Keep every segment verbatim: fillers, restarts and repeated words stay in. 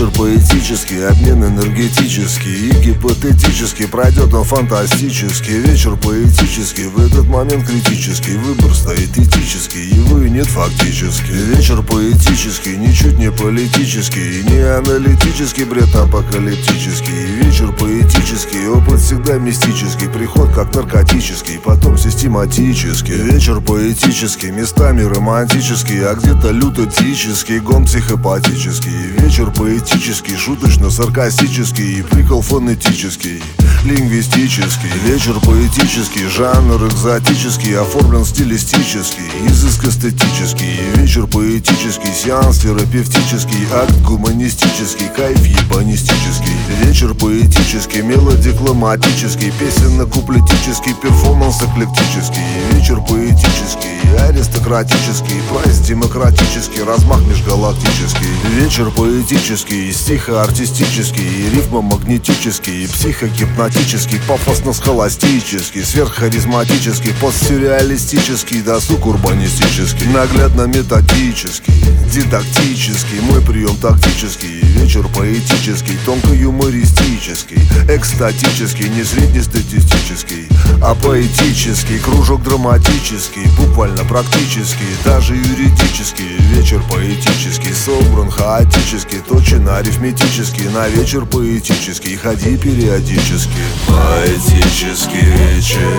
Вечер поэтический, обмен энергетический и гипотетически. Пройдет он фантастически. Вечер поэтический, в этот момент критический. Выбор стоит этический, его и нет фактически. Вечер поэтический, ничуть не политический, не аналитический, бред апокалиптический. Вечер поэтический, опыт всегда мистический. Приход как наркотический, потом систематический. Вечер поэтический, местами романтический, а где-то лютотический, гон психопатический. Вечер поэтический, шуточно-саркастический и прикол фонетический, лингвистический. Вечер поэтический, жанр экзотический, оформлен стилистический, изыск эстетический. Вечер поэтический, сеанс терапевтический, акт гуманистический, кайф ебанистический. Вечер поэтический, мелодикламатический, песенно-куплетический, перформанс эклектический. Вечер поэтический, аристократический, прайс демократический, размах межгалактический. Вечер поэтический, стихоартистический, рифмомагнетический, психогипнотический, пафосно-схоластический, сверххаризматический, постсюрреалистический, досуг урбанистический, наглядно-методический, дидактический, мой прием тактический. Вечер поэтический, тонко-юмористический, экстатический, не среднестатистический, а поэтический, кружок драматический, буквально практически, даже юридически. Вечер поэтический, собран хаотически, точен арифметически, на вечер поэтический ходи периодически. Поэтический вечер,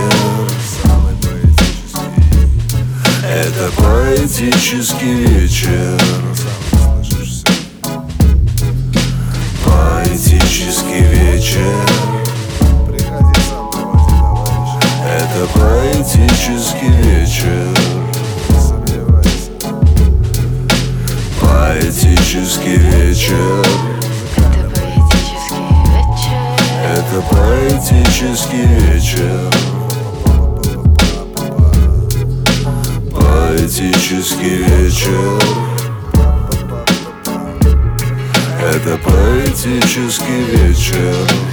это поэтический вечер. Поэтический вечер, это поэтический вечер. Поэтический вечер, это поэтический вечер. Поэтический вечер, это поэтический вечер.